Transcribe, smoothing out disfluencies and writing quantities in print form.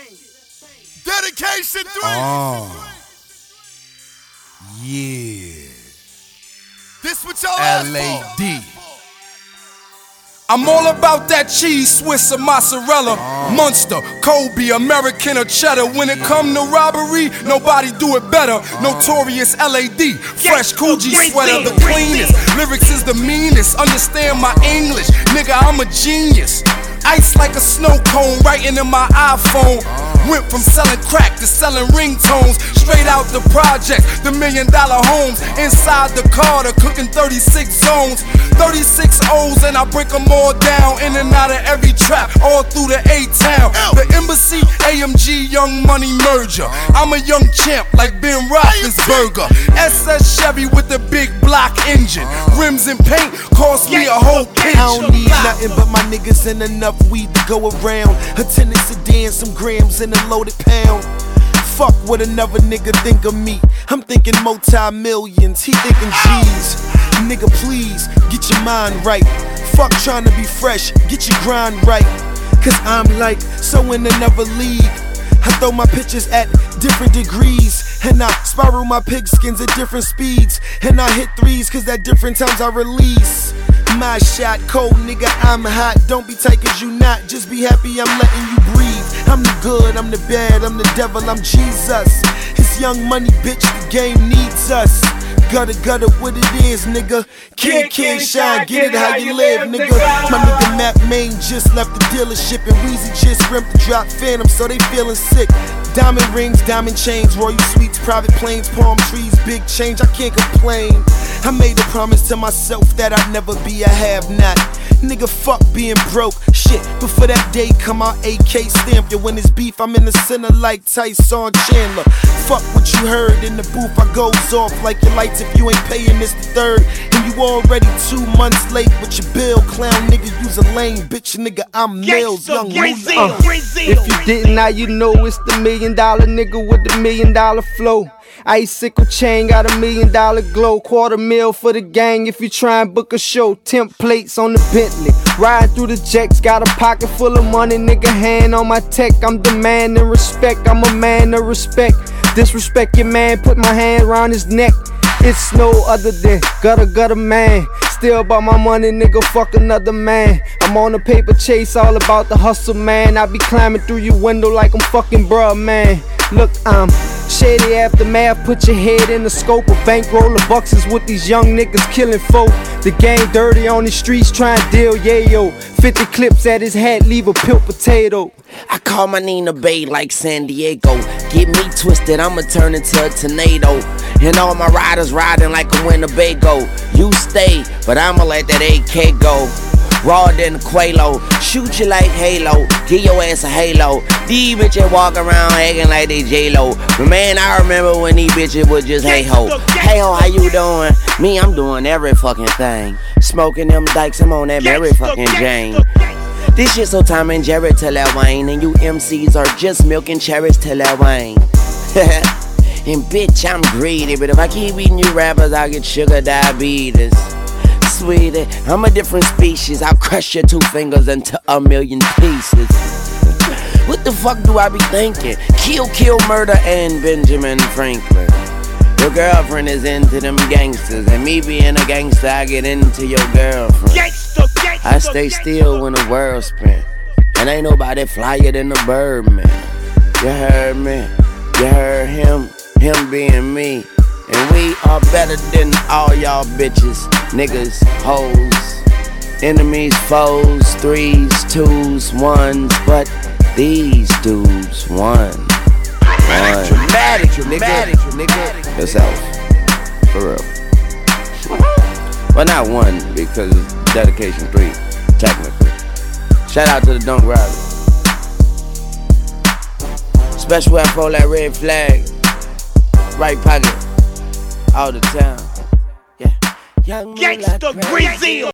Dedication 3. Yeah. This what y'all asked LAD. I'm all about that cheese, Swiss or mozzarella. Munster, Kobe, American or cheddar. When it come to robbery, nobody do it better. Notorious LAD, fresh Coogee sweater, the cleanest. Lyrics is the meanest, understand my English. Nigga, I'm a genius. Ice like a snow cone, writing in my iPhone. Went from selling crack to selling ringtones. Straight out the project, the $1 million homes. Inside the car, cooking 36 zones. 36 O's and I break them all down. In and out of every trap, all through the A-Town. The Embassy, AMG, Young Money merger. I'm a young champ like Ben Roethlisberger. SS Chevy with the big block engine. Rims and paint cost me a whole picture. I don't need nothing but my niggas and enough weed to go around. A tennis sedan, some grams and a loaded pound. Fuck what another nigga think of me. I'm thinking multi-millions, he thinking G's. Nigga, please, get your mind right. Fuck trying to be fresh, get your grind right. Cause I'm like, so in another league. I throw my pitches at different degrees. And I spiral my pigskins at different speeds. And I hit threes cause at different times I release. My shot cold, nigga, I'm hot. Don't be tight cause you not, just be happy I'm letting you breathe. I'm the good, I'm the bad, I'm the devil, I'm Jesus. It's Young Money, bitch, the game needs us. Gutter, what it is, nigga. Kid, shine, get it how you live, nigga. My nigga Mac Main just left the dealership, and Weezy just ripped the drop Phantom, so they feeling sick. Diamond rings, diamond chains, royal suites, private planes, palm trees, big change, I can't complain. I made a promise to myself that I'd never be a have-not. Nigga, fuck being broke, shit. Before that day come out, AK stamp you. When it's beef, I'm in the center like Tyson Chandler. Fuck what you heard in the booth, I goes off like your lights if you ain't paying this the third. And you already 2 months late with your bill. Clown nigga, use a lame bitch, nigga, I'm Mills, Young If you didn't, now you know it's the $1 million nigga with the $1 million flow. Icicle chain got $1 million glow. $250,000 for the gang if you try and book a show. Templates on the Bentley, riding through the jacks. Got a pocket full of money, nigga, hand on my tech. I'm demanding respect, I'm a man of respect. Disrespect your man, put my hand around his neck. It's no other than gutter man. Still about my money, nigga, fuck another man. I'm on a paper chase, all about the hustle, man. I be climbing through your window like I'm fucking bruh, man. Look, I'm shady aftermath, put your head in the scope. A bankroll of bucks is with these young niggas killing folk. The game dirty on the streets, trying to deal, yayo. 50 clips at his head, leave a peeled potato. I call my Nina Bay like San Diego. Get me twisted, I'ma turn into a tornado. And all my riders riding like a Winnebago. You stay, but I'ma let that AK go. Raw than a Quelo, shoot you like Halo, give your ass a halo. These bitches walk around acting like they J-Lo. But man, I remember when these bitches was just hey ho. Hey ho, how you doing? Me, I'm doing every fucking thing. Smoking them dykes, I'm on that Mary fucking Jane. This shit so Tom and Jerry till that Wayne. And you MCs are just milking cherries till that Wayne. And bitch, I'm greedy, but if I keep eating you rappers, I'll get sugar diabetes. Sweetie, I'm a different species. I'll crush your 2 fingers into 1,000,000 pieces. What the fuck do I be thinking? Kill, murder, and Benjamin Franklin. Your girlfriend is into them gangsters, and me being a gangster, I get into your girlfriend. I stay still when the world spin, and ain't nobody flyer than the Birdman. You heard me? You heard him being me. And we are better than all y'all bitches, niggas, hoes, enemies, foes, 3s, 2s, 1s, but these dudes won. Dramatic, nigga. Yourself, for real. Well, not 1 because it's dedication 3, technically. Shout out to the Dunk Rider. Special afro like red flag, right pocket. All the time, yeah. Young Gangsta Brazil.